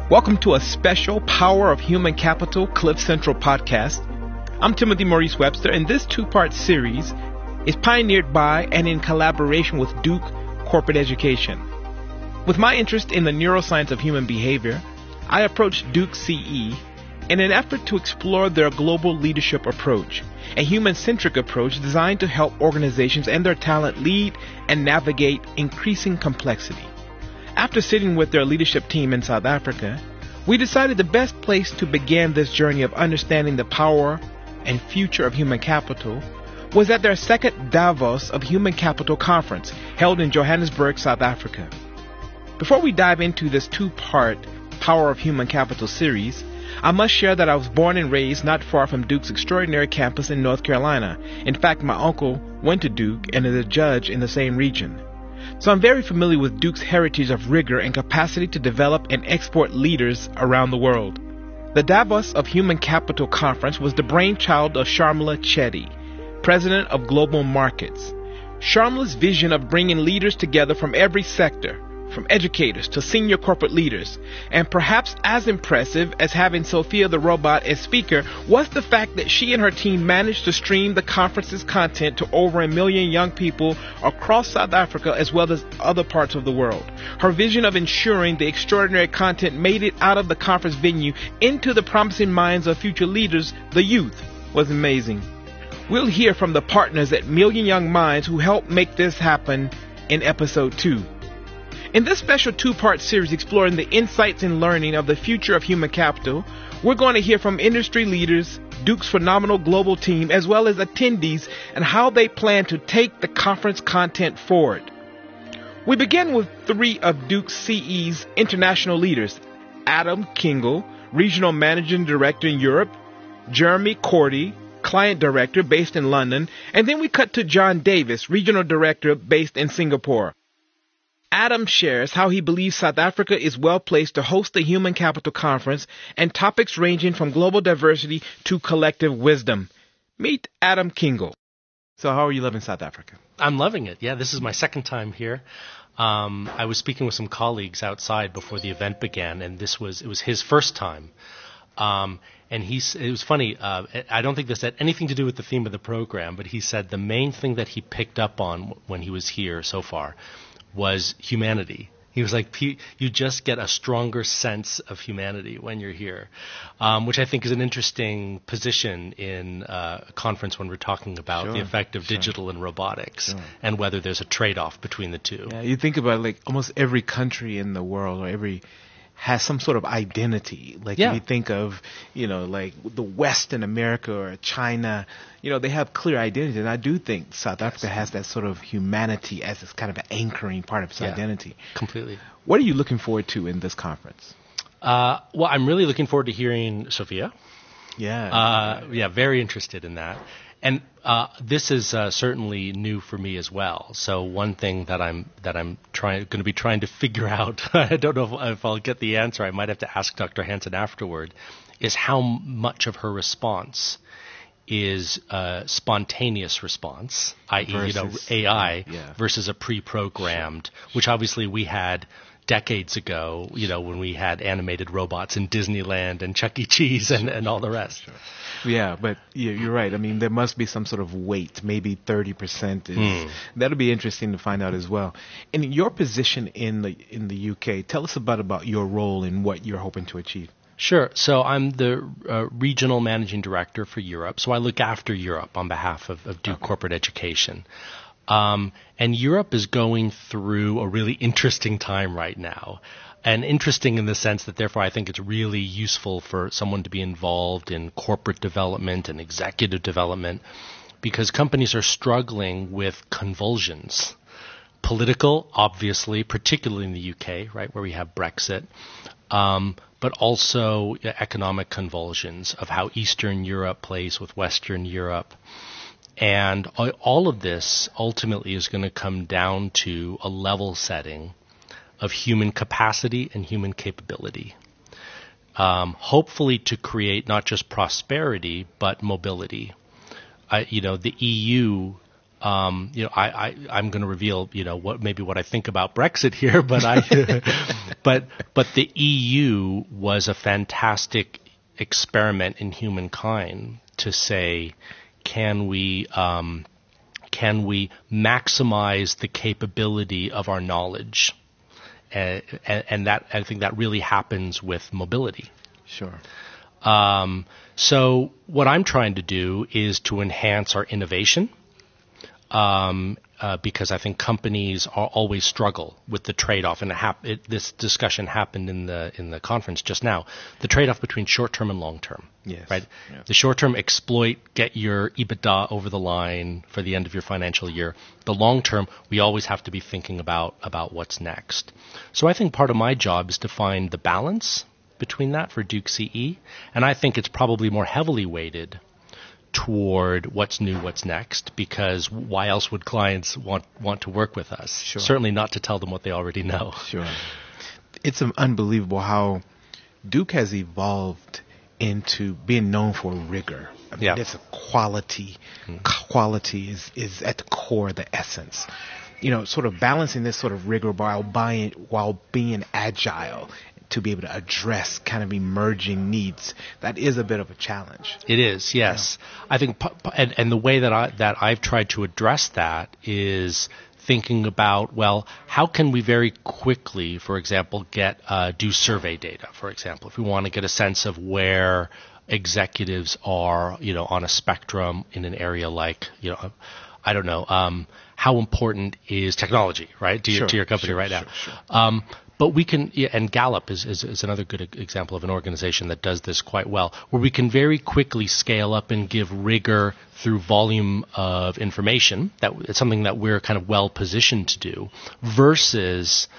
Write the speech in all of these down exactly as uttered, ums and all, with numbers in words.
Welcome to a special Power of Human Capital Cliff Central podcast. I'm Timothy Maurice Webster, and this two-part series is pioneered by and in collaboration with Duke Corporate Education. With my interest in the neuroscience of human behavior, I approached Duke C E in an effort to explore their global leadership approach, a human-centric approach designed to help organizations and their talent lead and navigate increasing complexity. After sitting with their leadership team in South Africa, we decided the best place to begin this journey of understanding the power and future of human capital was at their second Davos of Human Capital Conference held in Johannesburg, South Africa. Before we dive into this two-part Power of Human Capital series, I must share that I was born and raised not far from Duke's extraordinary campus in North Carolina. In fact, my uncle went to Duke and is a judge in the same region. So I'm very familiar with Duke's heritage of rigor and capacity to develop and export leaders around the world. The Davos of Human Capital Conference was the brainchild of Sharmila Chetty, president of Global Markets. Sharmila's vision of bringing leaders together from every sector, from educators to senior corporate leaders, and perhaps as impressive as having Sophia the robot as speaker was the fact that she and her team managed to stream the conference's content to over a million young people across South Africa as well as other parts of the world. Her vision of ensuring the extraordinary content made it out of the conference venue into the promising minds of future leaders, the youth, was amazing. We'll hear from the partners at Million Young Minds who helped make this happen in episode two. In this special two-part series exploring the insights and learning of the future of human capital, we're going to hear from industry leaders, Duke's phenomenal global team, as well as attendees and how they plan to take the conference content forward. We begin with three of Duke C E's international leaders, Adam Kingle, Regional Managing Director in Europe, Jeremy Cordy, Client Director based in London, and then we cut to John Davis, Regional Director based in Singapore. Adam shares how he believes South Africa is well placed to host the Human Capital Conference and topics ranging from global diversity to collective wisdom. Meet Adam Kingle. So how are you loving South Africa? I'm loving it. Yeah, this is my second time here. Um, I was speaking with some colleagues outside before the event began, and this was it was his first time. Um, and he's, it was funny, uh, I don't think this had anything to do with the theme of the program, but he said the main thing that he picked up on when he was here so far was humanity. He was like, you just get a stronger sense of humanity when you're here, um, which I think is an interesting position in uh, a conference when we're talking about sure, the effect of sure. digital and robotics sure. and whether there's a trade-off between the two. Yeah, you think about like almost every country in the world or every has some sort of identity. Like yeah. if you think of, you know, like the West in America or China, you know, they have clear identity. And I do think South Africa has that sort of humanity as its kind of an anchoring part of its yeah, identity. Completely. What are you looking forward to in this conference? Uh, well, I'm really looking forward to hearing Sophia. Yeah. Uh, yeah, very interested in that. And uh, this is uh, certainly new for me as well. So one thing that I'm that I'm trying going to be trying to figure out, I don't know if, if I'll get the answer. I might have to ask Doctor Hansen afterward. Is how much of her response is uh, spontaneous response, that is, you know, A I, yeah. versus a pre-programmed, which obviously we had decades ago, you know, when we had animated robots in Disneyland and Chuck E. Cheese and, and all the rest. Sure. Yeah, but yeah, you're right. I mean, there must be some sort of weight. Maybe thirty percent is. Mm. That'll be interesting to find out as well. In your position in the in the U K, tell us about about your role and what you're hoping to achieve. Sure. So I'm the uh, regional managing director for Europe. So I look after Europe on behalf of, of Duke okay. Corporate Education. Um, and Europe is going through a really interesting time right now. And interesting in the sense that, therefore, I think it's really useful for someone to be involved in corporate development and executive development because companies are struggling with convulsions. Political, obviously, particularly in the U K, right, where we have Brexit, um, but also economic convulsions of how Eastern Europe plays with Western Europe. And all of this ultimately is going to come down to a level setting of human capacity and human capability, um, hopefully to create not just prosperity, but mobility. Uh, you know, the E U Um, you know, I, I, I'm going to reveal, you know, what maybe what I think about Brexit here, but I, but but the E U was a fantastic experiment in humankind to say, can we um, can we maximize the capability of our knowledge, and, and, and that I think that really happens with mobility. Sure. Um, so what I'm trying to do is to enhance our innovation. Um, uh, because I think companies are always struggle with the trade-off, and it hap- it, this discussion happened in the in the conference just now. The trade-off between short-term and long-term, yes, right? yes. The short-term exploit, get your EBITDA over the line for the end of your financial year. The long-term, we always have to be thinking about about what's next. So I think part of my job is to find the balance between that for Duke C E, and I think it's probably more heavily weighted toward what's new, what's next, because why else would clients want want to work with us? Sure. Certainly not to tell them what they already know. Sure. It's um, unbelievable how Duke has evolved into being known for rigor. I mean, Yeah. It's a quality. Mm-hmm. Quality is, is at the core of the essence. You know, sort of balancing this sort of rigor while buying, while being agile to be able to address kind of emerging needs. That is a bit of a challenge. It is, yes. Yeah. I think, and, and the way that I that I've tried to address that is thinking about, well, how can we very quickly, for example, get uh, do survey data, for example, if we want to get a sense of where executives are, you know, on a spectrum in an area like, you know, I don't know, um, how important is technology, right, to, sure, your, to your company sure, right sure, now? Sure. Um, But we can, and Gallup is, is, is another good example of an organization that does this quite well, where we can very quickly scale up and give rigor through volume of information. That it's something that we're kind of well positioned to do, versus,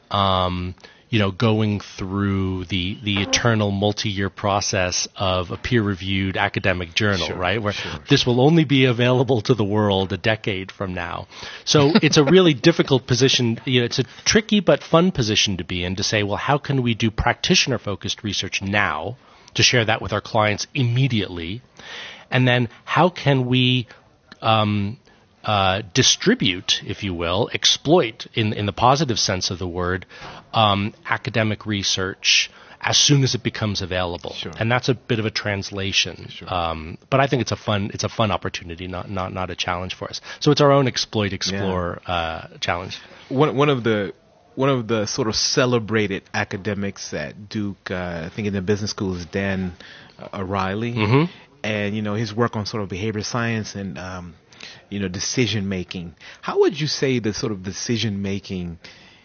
um, you know, going through the the eternal multi-year process of a peer-reviewed academic journal, sure, right? Where sure, sure. this will only be available to the world a decade from now. So it's a really difficult position. You know, it's a tricky but fun position to be in, to say, well, how can we do practitioner-focused research now to share that with our clients immediately, and then how can we um, Uh, distribute, if you will, exploit in in the positive sense of the word, um, academic research as soon as it becomes available, sure. and that's a bit of a translation. Sure. Um, but I think it's a fun it's a fun opportunity, not not not a challenge for us. So it's our own exploit, explore yeah. uh, challenge. One one of the one of the sort of celebrated academics at Duke, uh, I think in the business school, is Dan uh, O'Reilly, mm-hmm. and you know his work on sort of behavioral science and um, you know, decision making. How would you say the sort of decision making,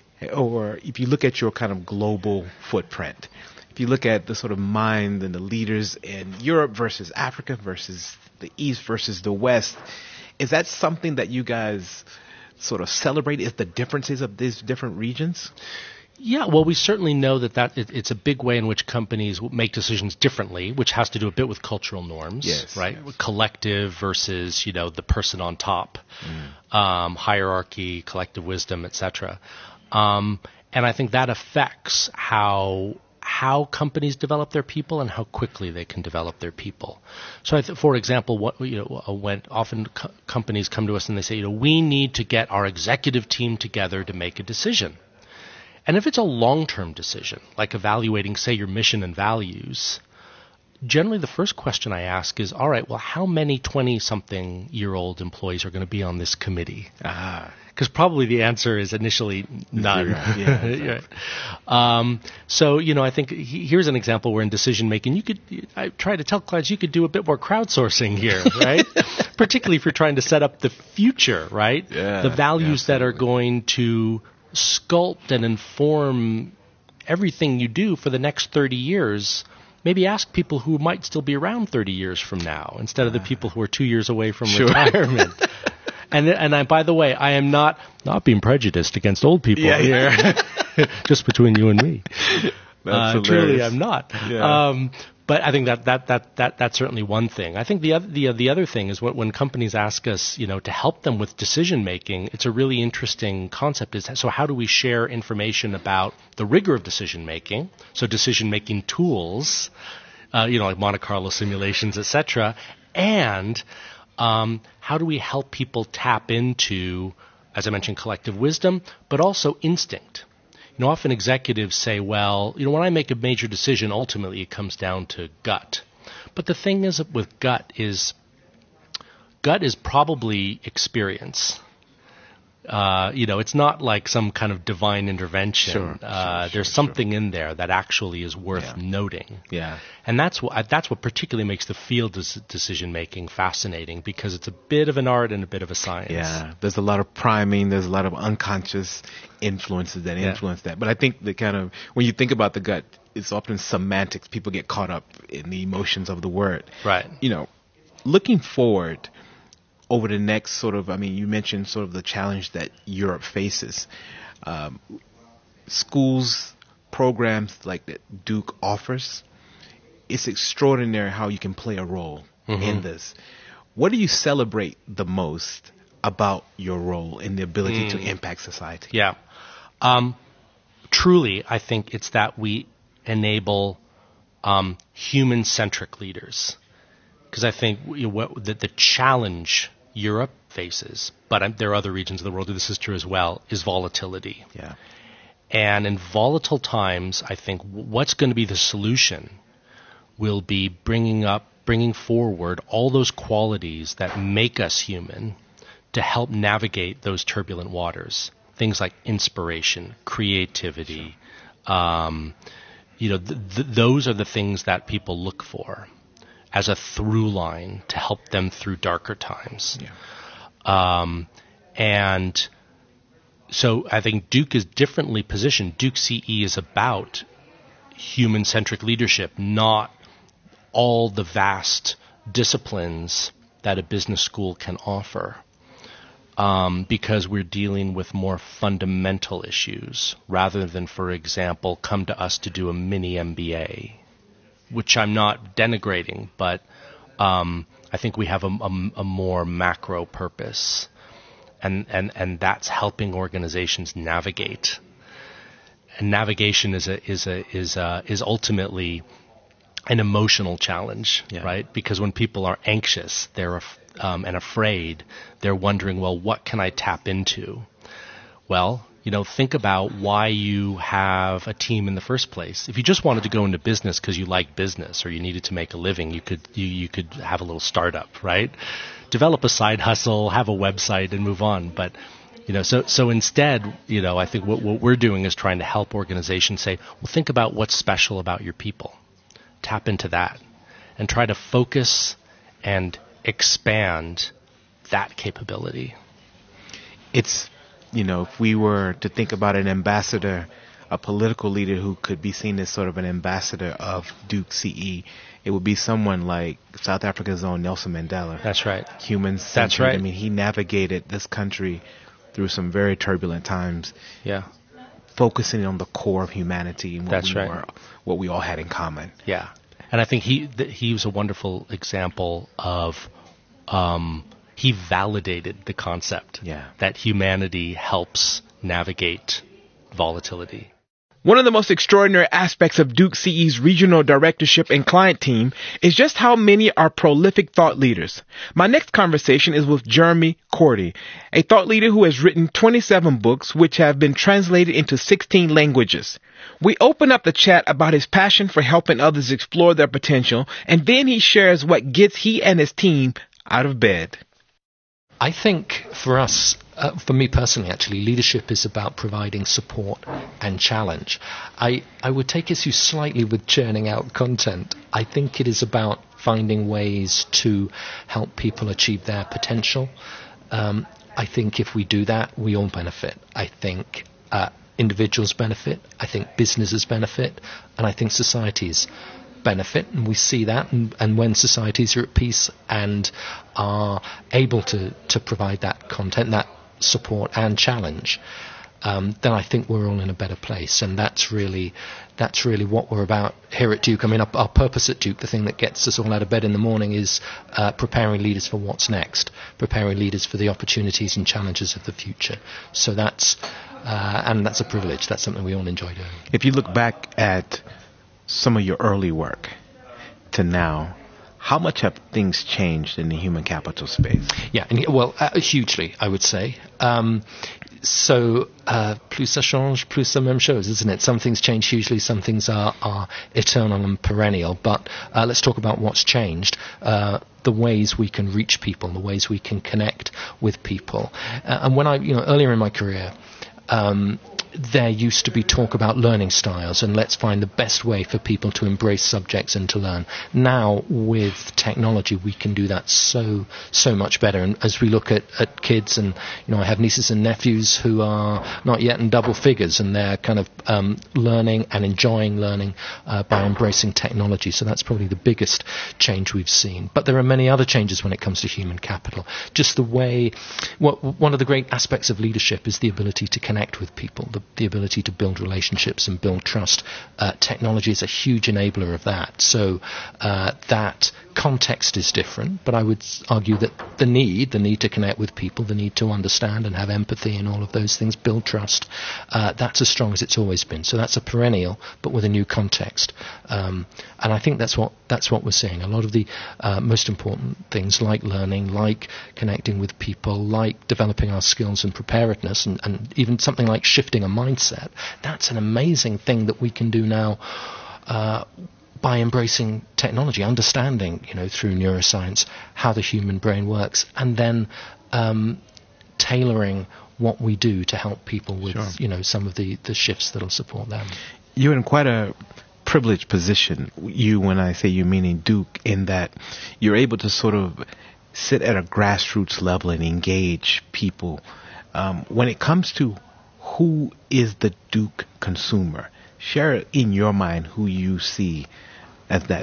or if you look at your kind of global footprint, if you look at the sort of mind and the leaders in Europe versus Africa versus the East versus the West, is that something that you guys sort of celebrate? Is the differences of these different regions? Yeah, well, we certainly know that, that it, it's a big way in which companies make decisions differently, which has to do a bit with cultural norms, yes, right? Yes. Collective versus, you know, the person on top, mm. um, hierarchy, collective wisdom, et cetera. Um, and I think that affects how how companies develop their people and how quickly they can develop their people. So, I th- for example, what you know, when often co- companies come to us and they say, you know, we need to get our executive team together to make a decision. And if it's a long-term decision, like evaluating, say, your mission and values, generally the first question I ask is, all right, well, how many twenty-something-year-old employees are going to be on this committee? Ah. Because probably the answer is initially none. Yeah, exactly. um, so, you know, I think he, here's an example where in decision-making, you could, I try to tell clients, you could do a bit more crowdsourcing here, right? Particularly if you're trying to set up the future, right? Yeah, the values absolutely. that are going to sculpt and inform everything you do for the next thirty years. Maybe ask people who might still be around thirty years from now instead of the people who are two years away from sure. retirement. and and I, by the way, I am not not being prejudiced against old people yeah, here, yeah. just between you and me. That's uh, truly, I'm not. Yeah. Um, But I think that, that, that, that, that's certainly one thing. I think the other, the, the other thing is when, when companies ask us, you know, to help them with decision making, it's a really interesting concept. Is so how do we share information about the rigor of decision making? So decision making tools, uh, you know, like Monte Carlo simulations, et cetera, and Um, how do we help people tap into, as I mentioned, collective wisdom, but also instinct? You know, often executives say, well, you know, when I make a major decision, ultimately it comes down to gut. But the thing is with gut is, gut is probably experience. Uh, you know, it's not like some kind of divine intervention. Sure, uh, sure, there's sure, something sure. in there that actually is worth Yeah. noting. Yeah. And that's what that's what particularly makes the field des- decision making fascinating, because it's a bit of an art and a bit of a science. Yeah, there's a lot of priming. There's a lot of unconscious influences that Yeah. influence that. But I think the kind of, when you think about the gut, it's often semantics. People get caught up in the emotions of the word. Right. You know, looking forward over the next sort of, I mean, you mentioned sort of the challenge that Europe faces. Um, schools, programs like that Duke offers, it's extraordinary how you can play a role Mhm. in this. What do you celebrate the most about your role in the ability to impact society? Yeah. Um, truly, I think it's that we enable um, human-centric leaders. Because I think you know, what, the, the challenge Europe faces, but um, there are other regions of the world where this is true as well, is volatility. Yeah. And in volatile times, I think what's going to be the solution will be bringing up, bringing forward all those qualities that make us human to help navigate those turbulent waters. Things like inspiration, creativity, um, you know, th- th- those are the things that people look for as a through line to help them through darker times. Yeah. Um, and so I think Duke is differently positioned. Duke C E is about human-centric leadership, not all the vast disciplines that a business school can offer, um, because we're dealing with more fundamental issues rather than, for example, come to us to do a mini M B A, which I'm not denigrating, but um, I think we have a, a, a more macro purpose, and, and, and that's helping organizations navigate. And navigation is a is a is a, is ultimately an emotional challenge, Yeah. right? Because when people are anxious, they're af- um, and afraid, they're wondering, well, what can I tap into? Well, you know, think about why you have a team in the first place. If you just wanted to go into business because you like business or you needed to make a living, you could you, you could have a little startup, right? Develop a side hustle, have a website, and move on. But you know, so so instead, you know, I think what what we're doing is trying to help organizations say, well, think about what's special about your people. Tap into that and try to focus and expand that capability. It's, you know, if we were to think about an ambassador, a political leader who could be seen as sort of an ambassador of Duke C E, it would be someone like South Africa's own Nelson Mandela. That's right. Human-centered. That's right. I mean, he navigated this country through some very turbulent times, Yeah. focusing on the core of humanity and what That's we right. were, what we all had in common. Yeah. And I think he th- he was a wonderful example of um, he validated the concept Yeah. that humanity helps navigate volatility. One of the most extraordinary aspects of Duke C E's regional directorship and client team is just how many are prolific thought leaders. My next conversation is with Jeremy Cordy, a thought leader who has written twenty-seven books which have been translated into sixteen languages. We open up the chat about his passion for helping others explore their potential, and then he shares what gets he and his team out of bed. I think for us, uh, for me personally, actually, leadership is about providing support and challenge. I, I would take issue slightly with churning out content. I think it is about finding ways to help people achieve their potential. Um, I think if we do that, we all benefit. I think uh, individuals benefit. I think businesses benefit. And I think societies benefit, and we see that, and, and when societies are at peace and are able to, to provide that content, that support and challenge, um, then I think we're all in a better place, and that's really that's really what we're about here at Duke. I mean, our, our purpose at Duke, the thing that gets us all out of bed in the morning, is uh, preparing leaders for what's next, preparing leaders for the opportunities and challenges of the future. So that's uh, and that's a privilege. That's something we all enjoy doing. If you look back at some of your early work to now, how much have things changed in the human capital space? Yeah, and, well, uh, hugely, I would say. Um, so, uh, plus ça change, plus la même chose, isn't it? Some things change hugely, some things are, are eternal and perennial. But uh, let's talk about what's changed. Uh, the ways we can reach people, the ways we can connect with people. Uh, and when I, you know, earlier in my career, um, there used to be talk about learning styles and let's find the best way for people to embrace subjects and to learn. Now, with technology, we can do that so, so much better. And as we look at, at kids, and, you know, I have nieces and nephews who are not yet in double figures, and they're kind of um, learning and enjoying learning uh, by embracing technology. So that's probably the biggest change we've seen. But there are many other changes when it comes to human capital. Just the way, what, one of the great aspects of leadership is the ability to connect with people, the the ability to build relationships and build trust. Uh, technology is a huge enabler of that. So uh, that context is different, but I would argue that the need, the need to connect with people, the need to understand and have empathy and all of those things, build trust, uh, that's as strong as it's always been. So that's a perennial, but with a new context. Um, and I think that's what that's what we're seeing. A lot of the uh, most important things, like learning, like connecting with people, like developing our skills and preparedness, and, and even something like shifting a mindset, that's an amazing thing that we can do now uh, by embracing technology, understanding, you know, through neuroscience how the human brain works, and then um, tailoring what we do to help people with, sure. you know, some of the, the shifts that will support them. You're in quite a privileged position, you, when I say you, meaning Duke, in that you're able to sort of sit at a grassroots level and engage people. Um, when it comes to who is the Duke consumer, share in your mind who you see as that.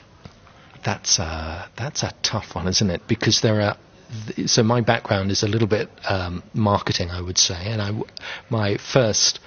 That's a, that's a tough one, isn't it? Because there are, th- so my background is a little bit um, marketing, I would say, and I w- my first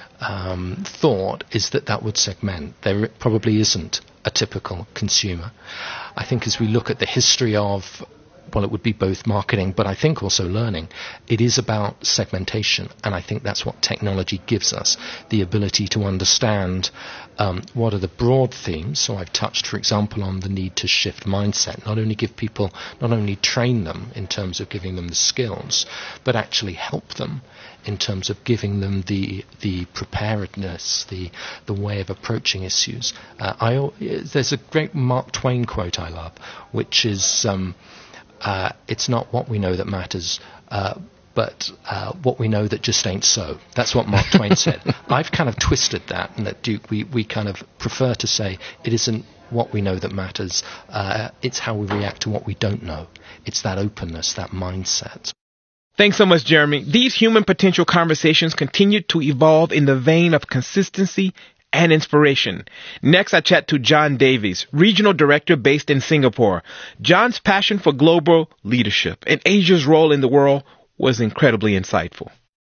um, thought is that that would segment. There probably isn't a typical consumer. I think as we look at the history of, well, it would be both marketing, but I think also learning. It is about segmentation, and I think that's what technology gives us, the ability to understand um, what are the broad themes. So I've touched, for example, on the need to shift mindset, not only give people, not only train them in terms of giving them the skills, but actually help them in terms of giving them the the preparedness, the the way of approaching issues. Uh, I, there's a great Mark Twain quote I love, which is, um, Uh, it's not what we know that matters, uh, but uh, what we know that just ain't so. That's what Mark Twain said. I've kind of twisted that, and at Duke we, we kind of prefer to say it isn't what we know that matters, uh, it's how we react to what we don't know. It's that openness, that mindset. Thanks so much, Jeremy. These human potential conversations continue to evolve in the vein of consistency and inspiration. Next, I chat to John Davies, Regional Director based in Singapore. John's passion for global leadership and Asia's role in the world was incredibly insightful.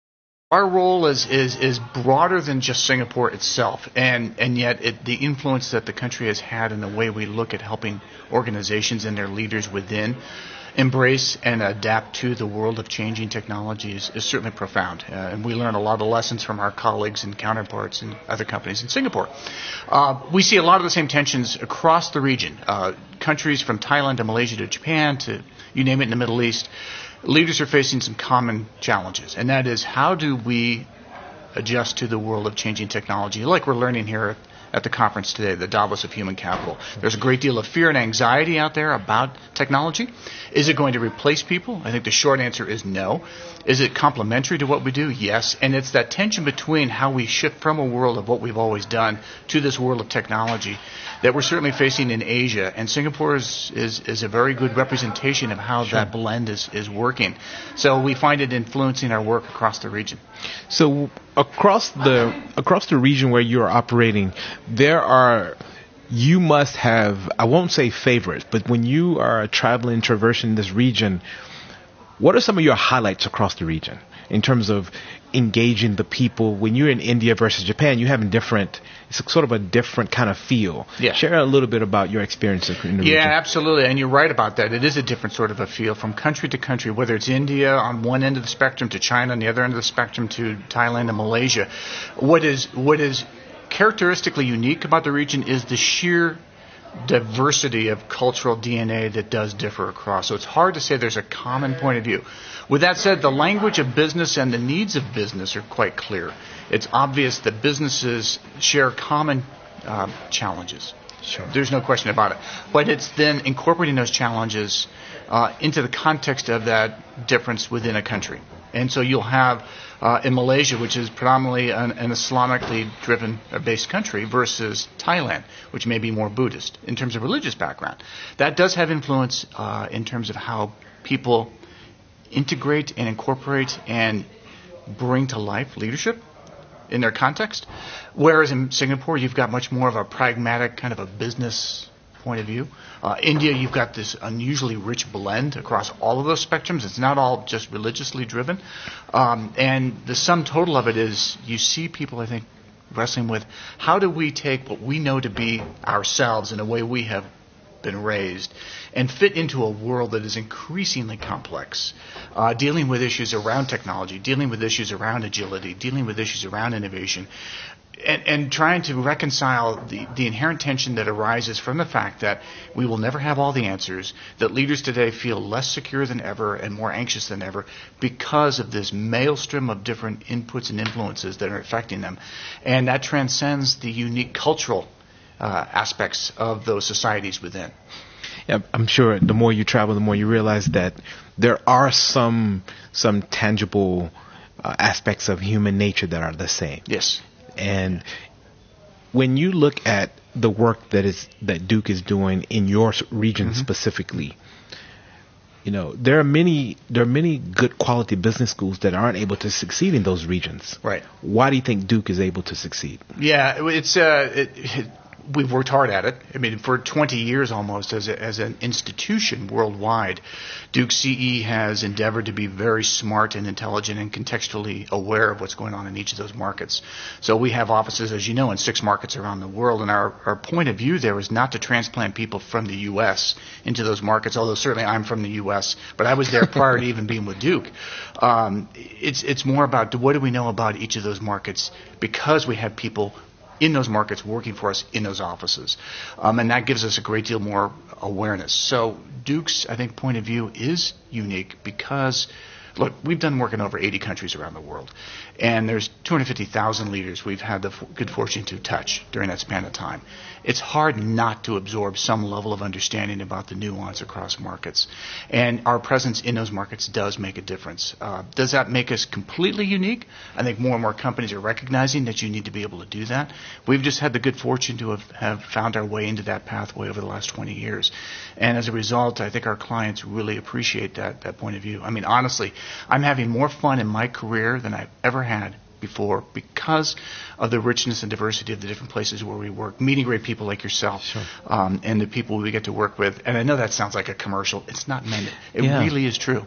Our role is is, is broader than just Singapore itself, and, and yet it, the influence that the country has had in the way we look at helping organizations and their leaders within embrace and adapt to the world of changing technology is, is certainly profound. Uh, and we learn a lot of lessons from our colleagues and counterparts in other companies in Singapore. Uh, we see a lot of the same tensions across the region. Uh, countries from Thailand to Malaysia to Japan to you name it in the Middle East, leaders are facing some common challenges. And that is, how do we adjust to the world of changing technology, like we're learning here at the conference today, the Davos of Human Capital. There's a great deal of fear and anxiety out there about technology. Is it going to replace people? I think the short answer is no. Is it complementary to what we do? Yes. And it's that tension between how we shift from a world of what we've always done to this world of technology that we're certainly facing in Asia. And Singapore is, is, is a very good representation of how sure. that blend is, is working. So we find it influencing our work across the region. So across the across the region where you're operating, there are, you must have, I won't say favorites, but when you are traveling, traversing this region, what are some of your highlights across the region in terms of engaging the people? When you're in India versus Japan, you have a different, it's sort of a different kind of feel. Yeah. Share a little bit about your experience in the yeah, region. Yeah, absolutely. And you're right about that. It is a different sort of a feel from country to country, whether it's India on one end of the spectrum to China on the other end of the spectrum to Thailand and Malaysia. What is, what is characteristically unique about the region is the sheer diversity of cultural D N A that does differ across. So it's hard to say there's a common point of view. With that said, the language of business and the needs of business are quite clear. It's obvious that businesses share common uh, challenges. Sure. There's no question about it. But it's then incorporating those challenges uh, into the context of that difference within a country. And so you'll have uh, in Malaysia, which is predominantly an, an Islamically driven or based country, versus Thailand, which may be more Buddhist in terms of religious background. That does have influence uh, in terms of how people integrate and incorporate and bring to life leadership in their context. Whereas in Singapore, you've got much more of a pragmatic kind of a business point of view. Uh, India, you've got this unusually rich blend across all of those spectrums. It's not all just religiously driven. Um, and the sum total of it is you see people, I think, wrestling with how do we take what we know to be ourselves in a way we have been raised and fit into a world that is increasingly complex, uh, dealing with issues around technology, dealing with issues around agility, dealing with issues around innovation, and, and trying to reconcile the, the inherent tension that arises from the fact that we will never have all the answers, that leaders today feel less secure than ever and more anxious than ever because of this maelstrom of different inputs and influences that are affecting them. And that transcends the unique cultural Uh, aspects of those societies within. Yeah, I'm sure the more you travel, the more you realize that there are some some tangible uh, aspects of human nature that are the same. Yes. And when you look at the work that is that Duke is doing in your region mm-hmm. specifically, you know, there are many there are many good quality business schools that aren't able to succeed in those regions. Right. Why do you think Duke is able to succeed? Yeah, it's uh, it, it, we've worked hard at it. I mean, for twenty years almost as a, as an institution worldwide, Duke C E has endeavored to be very smart and intelligent and contextually aware of what's going on in each of those markets. So we have offices, as you know, in six markets around the world, and our, our point of view there is not to transplant people from the U S into those markets, although certainly I'm from the U S, but I was there prior to even being with Duke. Um, it's, it's more about what do we know about each of those markets because we have people in those markets working for us in those offices. Um, and that gives us a great deal more awareness. So Duke's, I think, point of view is unique because, look, we've done work in over eighty countries around the world. And there's two hundred fifty thousand leaders we've had the f- good fortune to touch during that span of time. It's hard not to absorb some level of understanding about the nuance across markets. And our presence in those markets does make a difference. Uh, does that make us completely unique? I think more and more companies are recognizing that you need to be able to do that. We've just had the good fortune to have, have found our way into that pathway over the last twenty years. And as a result, I think our clients really appreciate that, that point of view. I mean, honestly, I'm having more fun in my career than I've ever had before because of the richness and diversity of the different places where we work, meeting great people like yourself, sure. um, and the people we get to work with. And I know that sounds like a commercial. It's not meant. It yeah. really is true.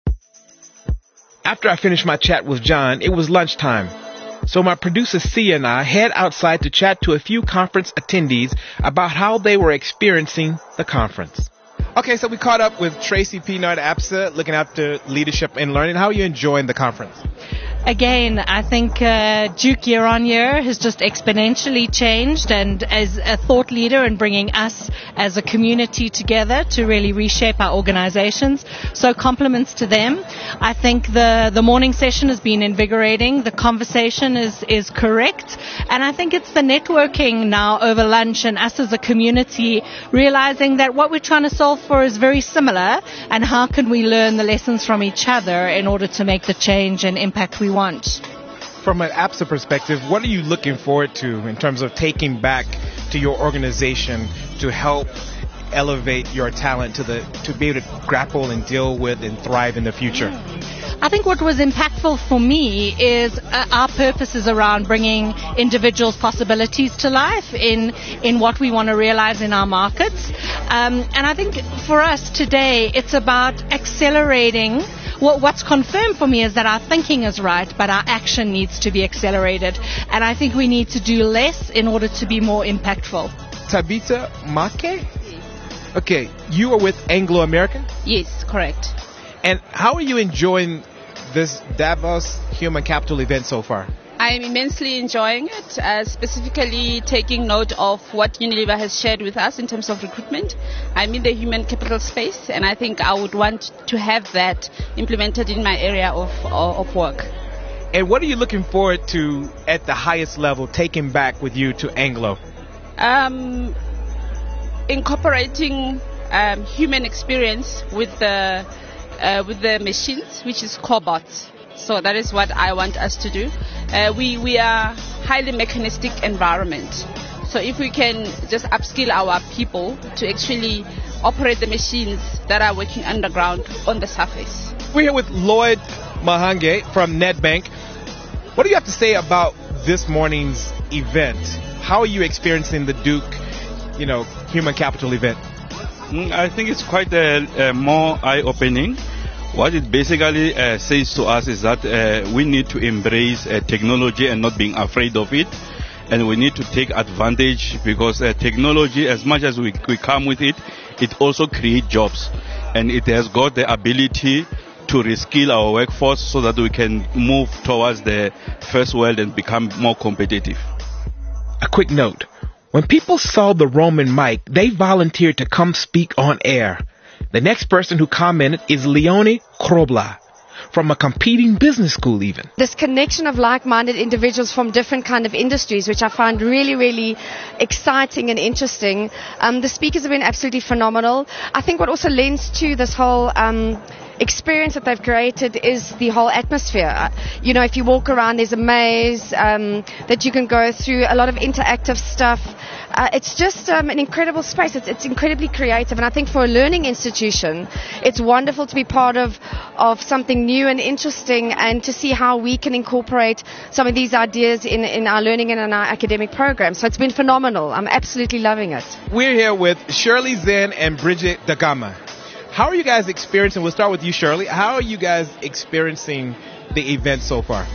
After I finished my chat with John, it was lunchtime. So my producer Sia and I head outside to chat to a few conference attendees about how they were experiencing the conference. Okay, so we caught up with Tracy Pienaar at APSA, looking after leadership and learning. How are you enjoying the conference? Again, I think uh, Duke year on year has just exponentially changed, and as a thought leader in bringing us as a community together to really reshape our organizations. So compliments to them. I think the, the morning session has been invigorating. The conversation is, is correct. And I think it's the networking now over lunch and us as a community realizing that what we're trying to solve for is very similar, and how can we learn the lessons from each other in order to make the change and impact we want. From an APSA perspective, what are you looking forward to in terms of taking back to your organization to help elevate your talent to the to be able to grapple and deal with and thrive in the future? I think what was impactful for me is uh, our purpose is around bringing individuals' possibilities to life in in what we want to realize in our markets. Um, and I think for us today, it's about accelerating. Well, what's confirmed for me is that our thinking is right, but our action needs to be accelerated. And I think we need to do less in order to be more impactful. Tabitha Make? Okay, you are with Anglo American? Yes, correct. And how are you enjoying this Davos Human Capital event so far? I'm immensely enjoying it, uh, specifically taking note of what Unilever has shared with us in terms of recruitment. I'm in the human capital space, and I think I would want to have that implemented in my area of, of work. And what are you looking forward to at the highest level, taking back with you to Anglo? Um, incorporating um, human experience with the uh, with the machines, which is cobots. So that is what I want us to do. Uh, we we are highly mechanistic environment. So if we can just upskill our people to actually operate the machines that are working underground on the surface. We're here with Lloyd Mahange from Nedbank. What do you have to say about this morning's event? How are you experiencing the Duke, you know, Human Capital event? Mm, I think it's quite a, a more eye-opening. What it basically uh, says to us is that uh, we need to embrace uh, technology and not being afraid of it. And we need to take advantage because uh, technology, as much as we, we come with it, it also creates jobs. And it has got the ability to reskill our workforce so that we can move towards the first world and become more competitive. A quick note. When people saw the Roman mic, they volunteered to come speak on air. The next person who commented is Leonie Krobla, from a competing business school even. This connection of like-minded individuals from different kind of industries, which I find really, really exciting and interesting. Um, the speakers have been absolutely phenomenal. I think what also lends to this whole um, experience that they've created is the whole atmosphere. Uh, you know, if you walk around, there's a maze um, that you can go through, a lot of interactive stuff. Uh, it's just um, an incredible space. It's, it's incredibly creative, and I think for a learning institution, it's wonderful to be part of, of something new and interesting, and to see how we can incorporate some of these ideas in, in our learning and in our academic programs. So it's been phenomenal. I'm absolutely loving it. We're here with Shirley Zen and Bridget Dagama. How are you guys experiencing, we'll start with you, Shirley, how are you guys experiencing the event so far?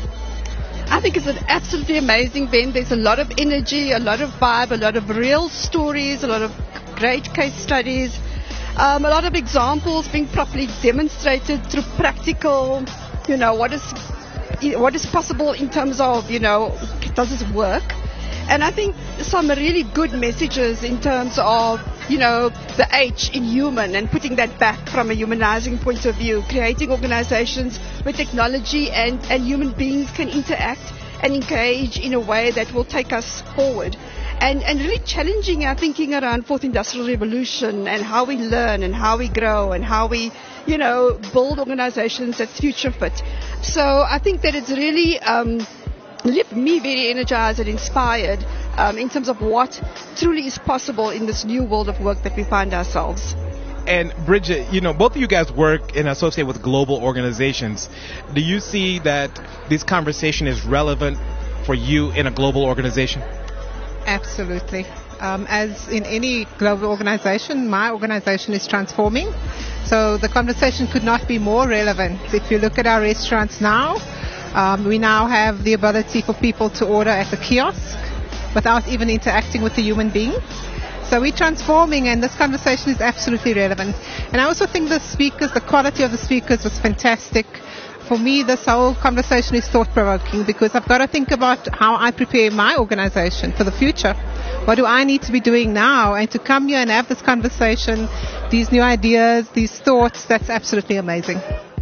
I think it's an absolutely amazing event. There's a lot of energy, a lot of vibe, a lot of real stories, a lot of great case studies, um, a lot of examples being properly demonstrated through practical, you know, what is what is possible in terms of, you know, does this work? And I think some really good messages in terms of, you know, the H in human and putting that back from a humanizing point of view, creating organizations where technology and, and human beings can interact and engage in a way that will take us forward. And, and really challenging our thinking around fourth industrial revolution and how we learn and how we grow and how we, you know, build organizations that's future fit. So I think that it's really um, left me very energized and inspired um, in terms of what truly is possible in this new world of work that we find ourselves. And Bridget, you know, both of you guys work and associate with global organizations. Do you see that this conversation is relevant for you in a global organization? Absolutely. Um, as in any global organization, my organization is transforming. So the conversation could not be more relevant. If you look at our restaurants now, um, we now have the ability for people to order at the kiosk without even interacting with the human being. So we're transforming, and this conversation is absolutely relevant. And I also think the speakers, the quality of the speakers was fantastic. For me, this whole conversation is thought-provoking because I've got to think about how I prepare my organization for the future. What do I need to be doing now? And to come here and have this conversation, these new ideas, these thoughts, that's absolutely amazing.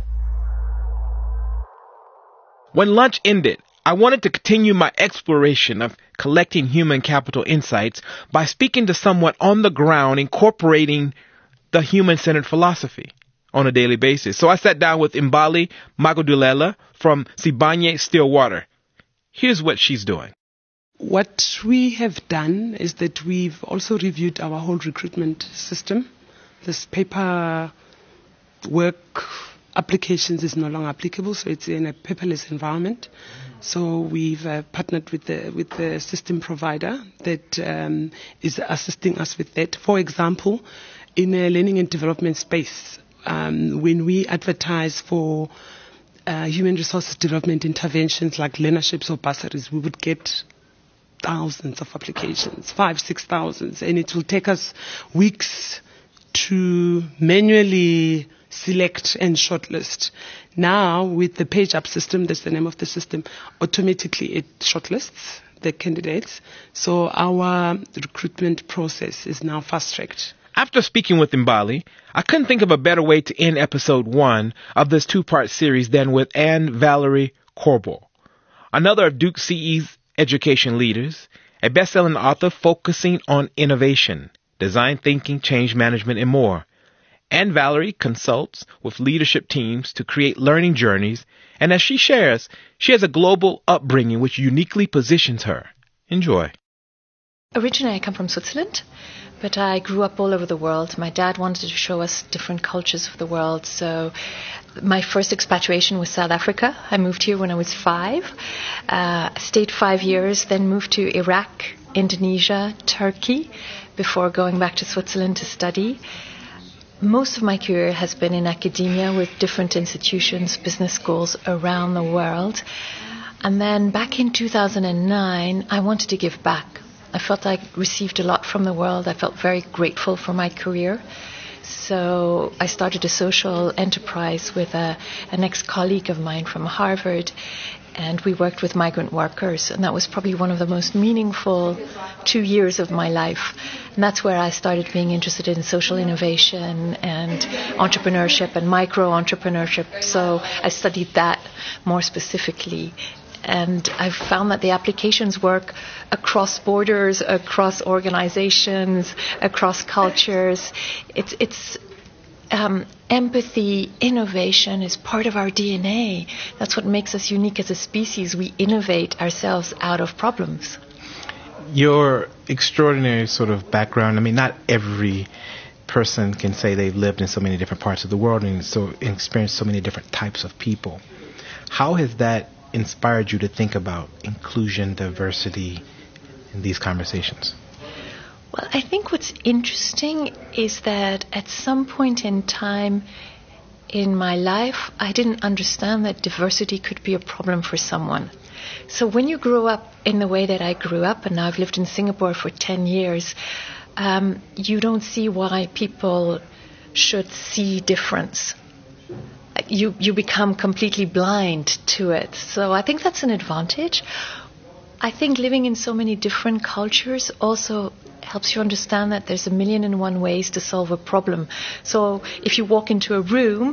When lunch ended, I wanted to continue my exploration of collecting human capital insights by speaking to someone on the ground incorporating the human-centered philosophy on a daily basis. So I sat down with Imbali Magodulela from Sibanye Stillwater. Here's what she's doing. What we have done is that we've also reviewed our whole recruitment system. This paper work applications is no longer applicable, so it's in a paperless environment. So we've uh, partnered with the with the system provider that um, is assisting us with that. For example, in a learning and development space, um, when we advertise for uh, human resources development interventions like learnerships or bursaries, we would get thousands of applications, five, six thousands, and it will take us weeks to manually select and shortlist. Now, with the page-up system, that's the name of the system, automatically it shortlists the candidates. So our recruitment process is now fast-tracked. After speaking with Mbali, I couldn't think of a better way to end episode one of this two-part series than with Anne Valerie Corbell, another of Duke C E's education leaders, a best-selling author focusing on innovation, design thinking, change management, and more. Anne Valerie consults with leadership teams to create learning journeys, and as she shares, she has a global upbringing which uniquely positions her. Enjoy. Originally, I come from Switzerland, but I grew up all over the world. My dad wanted to show us different cultures of the world, so my first expatriation was South Africa. I moved here when I was five, uh, stayed five years, then moved to Iraq, Indonesia, Turkey, before going back to Switzerland to study. Most of my career has been in academia with different institutions, business schools around the world. And then back in two thousand nine, I wanted to give back. I felt I received a lot from the world. I felt very grateful for my career. So I started a social enterprise with a, an ex-colleague of mine from Harvard, and we worked with migrant workers, and that was probably one of the most meaningful two years of my life. And that's where I started being interested in social innovation and entrepreneurship and micro-entrepreneurship. So I studied that more specifically. And I've found that the applications work across borders, across organizations, across cultures. It's it's um, empathy, innovation is part of our D N A. That's what makes us unique as a species. We innovate ourselves out of problems. Your extraordinary sort of background, I mean, not every person can say they've lived in so many different parts of the world and so experienced so many different types of people. How has that inspired you to think about inclusion, diversity in these conversations? Well, I think what's interesting is that at some point in time in my life, I didn't understand that diversity could be a problem for someone. So when you grow up in the way that I grew up, and now I've lived in Singapore for ten years, um, you don't see why people should see difference. You you become completely blind to it. So I think that's an advantage. I think living in so many different cultures also helps you understand that there's a million and one ways to solve a problem. So if you walk into a room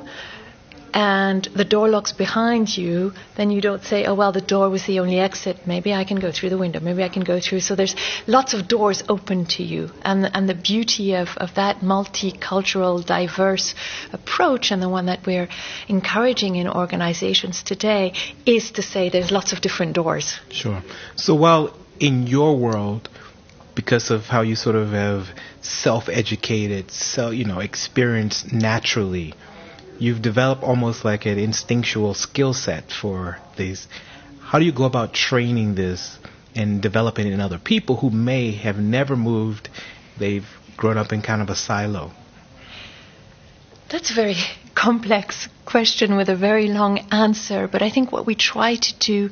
and the door locks behind you, then you don't say, oh, well, the door was the only exit. Maybe I can go through the window. Maybe I can go through. So there's lots of doors open to you. And and the beauty of, of that multicultural, diverse approach, and the one that we're encouraging in organizations today, is to say there's lots of different doors. Sure. So while in your world, because of how you sort of have self-educated, so, you know, experienced naturally, you've developed almost like an instinctual skill set for these. How do you go about training this and developing it in other people who may have never moved? They've grown up in kind of a silo. That's a very complex question with a very long answer. But I think what we try to do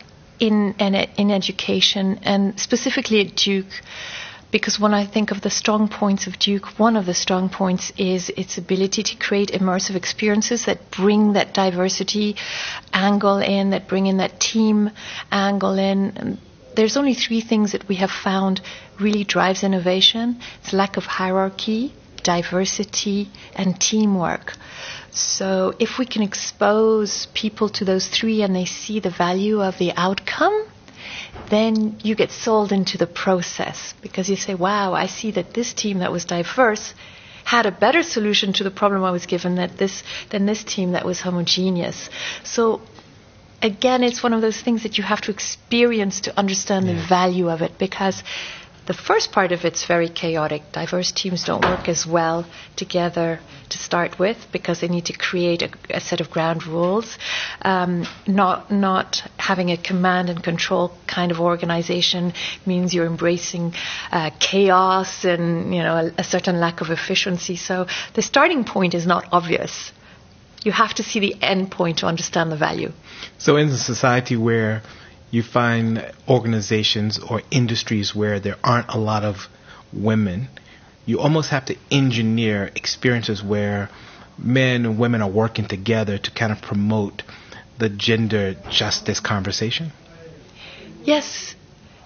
in in, in education, and specifically at Duke, because when I think of the strong points of Duke, one of the strong points is its ability to create immersive experiences that bring that diversity angle in, that bring in that team angle in. And there's only three things that we have found really drives innovation. It's lack of hierarchy, diversity, and teamwork. So if we can expose people to those three and they see the value of the outcome, then you get sold into the process, because you say, wow, I see that this team that was diverse had a better solution to the problem I was given that this, than this team that was homogeneous. So again, it's one of those things that you have to experience to understand yeah. the value of it, because the first part of it's very chaotic. Diverse teams don't work as well together to start with, because they need to create a, a set of ground rules. Um, not not having a command and control kind of organization means you're embracing uh, chaos and, you know, a, a certain lack of efficiency. So the starting point is not obvious. You have to see the end point to understand the value. So in a society where you find organizations or industries where there aren't a lot of women, you almost have to engineer experiences where men and women are working together to kind of promote the gender justice conversation? Yes.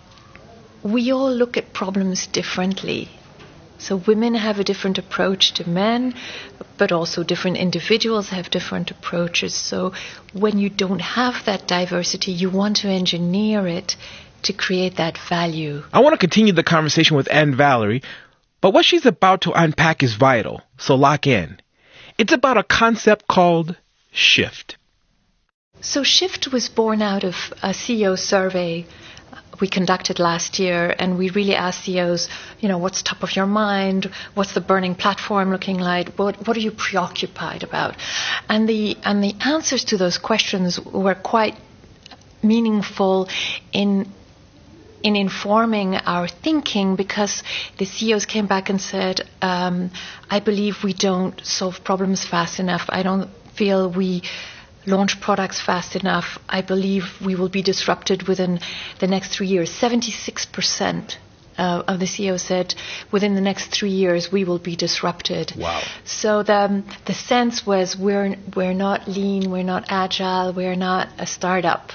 We all look at problems differently. So women have a different approach to men, but also different individuals have different approaches. So when you don't have that diversity, you want to engineer it to create that value. I want to continue the conversation with Anne-Valerie, but what she's about to unpack is vital, so lock in. It's about a concept called SHIFT. So SHIFT was born out of a C E O survey we conducted last year, and we really asked C E Os, you know, what's top of your mind? What's the burning platform looking like? What, what are you preoccupied about? And the and the answers to those questions were quite meaningful in in informing our thinking, because the C E Os came back and said, um, I believe we don't solve problems fast enough. I don't feel we launch products fast enough. I believe we will be disrupted within the next three years. seventy-six percent uh, of the C E Os said within the next three years we will be disrupted. Wow. So the, the sense was we're, we're not lean, we're not agile, we're not a startup.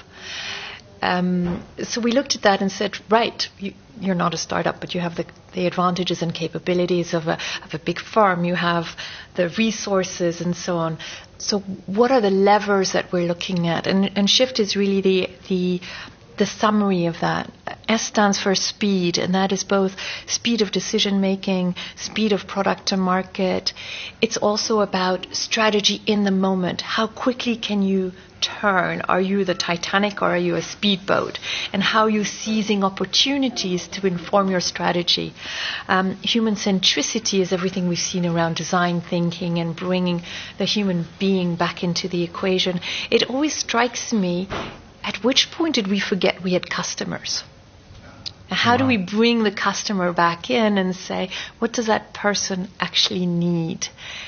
Um, so we looked at that and said, right, you, you're not a startup, but you have the, the advantages and capabilities of a, of a big firm. You have the resources and so on. So what are the levers that we're looking at? And, and SHIFT is really the, the the summary of that. S stands for speed, and that is both speed of decision making, speed of product to market. It's also about strategy in the moment. How quickly can you turn? Are you the Titanic or are you a speedboat? And how are you seizing opportunities to inform your strategy? Um, human centricity is everything we've seen around design thinking and bringing the human being back into the equation. It always strikes me, at which point did we forget we had customers? How wow. do we bring the customer back in and say, what does that person actually need?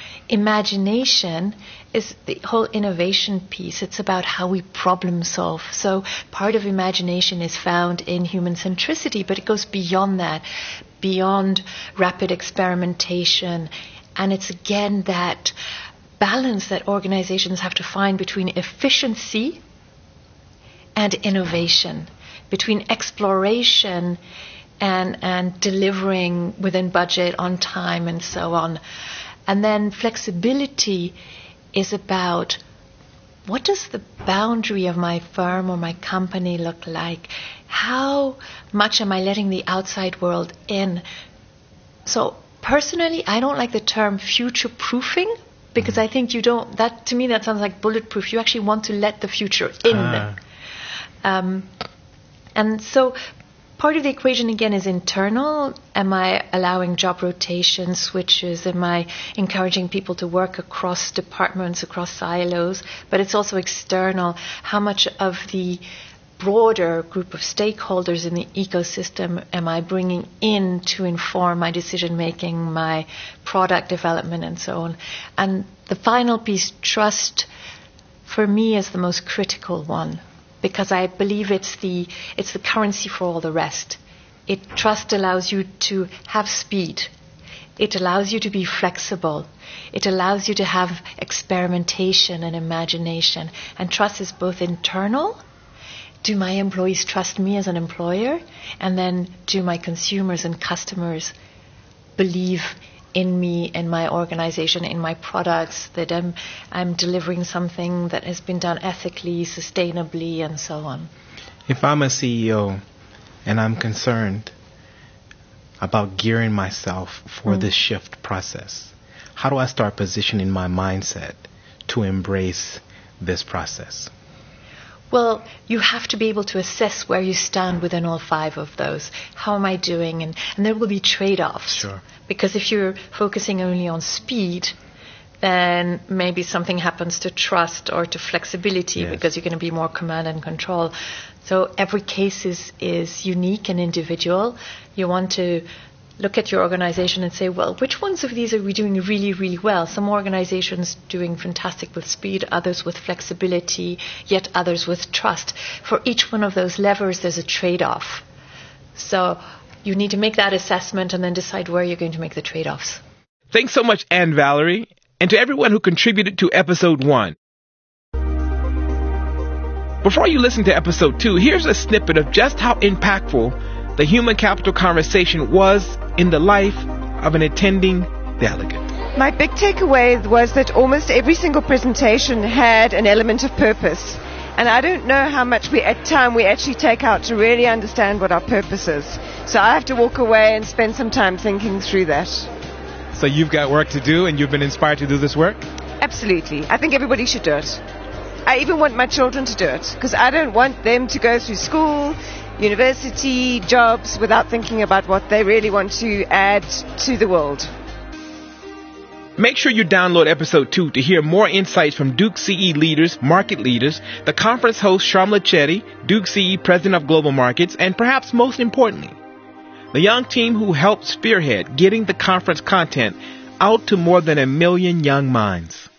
Imagination is the whole innovation piece. It's about how we problem solve. So part of imagination is found in human centricity, but it goes beyond that, beyond rapid experimentation. And it's again that balance that organizations have to find between efficiency and innovation, between exploration and and delivering within budget, on time, and so on. And then flexibility is about, what does the boundary of my firm or my company look like? How much am I letting the outside world in? So personally, I don't like the term future-proofing, because I think you don't, that to me that sounds like bulletproof. You actually want to let the future in. Ah. Um, and so part of the equation, again, is internal. Am I allowing job rotation, switches? Am I encouraging people to work across departments, across silos? But it's also external. How much of the broader group of stakeholders in the ecosystem am I bringing in to inform my decision-making, my product development, and so on? And the final piece, trust, for me is the most critical one, because I believe it's the it's the currency for all the rest. It trust allows you to have speed. It allows you to be flexible. It allows you to have experimentation and imagination. And trust is both internal. Do my employees trust me as an employer? And then do my consumers and customers believe in me, in my organization, in my products, that I'm, I'm delivering something that has been done ethically, sustainably, and so on? If I'm a C E O and I'm concerned about gearing myself for mm. this shift process, how do I start positioning my mindset to embrace this process? Well, you have to be able to assess where you stand within all five of those. How am I doing? And, and there will be trade-offs. Sure. Because if you're focusing only on speed, then maybe something happens to trust or to flexibility, yes. because you're going to be more command and control. So every case is, is unique and individual. You want to look at your organization and say, well, which ones of these are we doing really, really well? Some organizations doing fantastic with speed, others with flexibility, yet others with trust. For each one of those levers, there's a trade-off. So you need to make that assessment and then decide where you're going to make the trade-offs. Thanks so much, Anne-Valerie. and to everyone who contributed to episode one. Before you listen to episode two, here's a snippet of just how impactful the human capital conversation was in the life of an attending delegate. My big takeaway was that almost every single presentation had an element of purpose. And I don't know how much we, at time we actually take out to really understand what our purpose is. So I have to walk away and spend some time thinking through that. So you've got work to do and you've been inspired to do this work? Absolutely. I think everybody should do it. I even want my children to do it because I don't want them to go through school, university, jobs without thinking about what they really want to add to the world. Make sure you download episode two to hear more insights from Duke C E leaders, market leaders, the conference host Shamla Chetty, Duke C E President of Global Markets, and perhaps most importantly, the young team who helped spearhead getting the conference content out to more than a million young minds.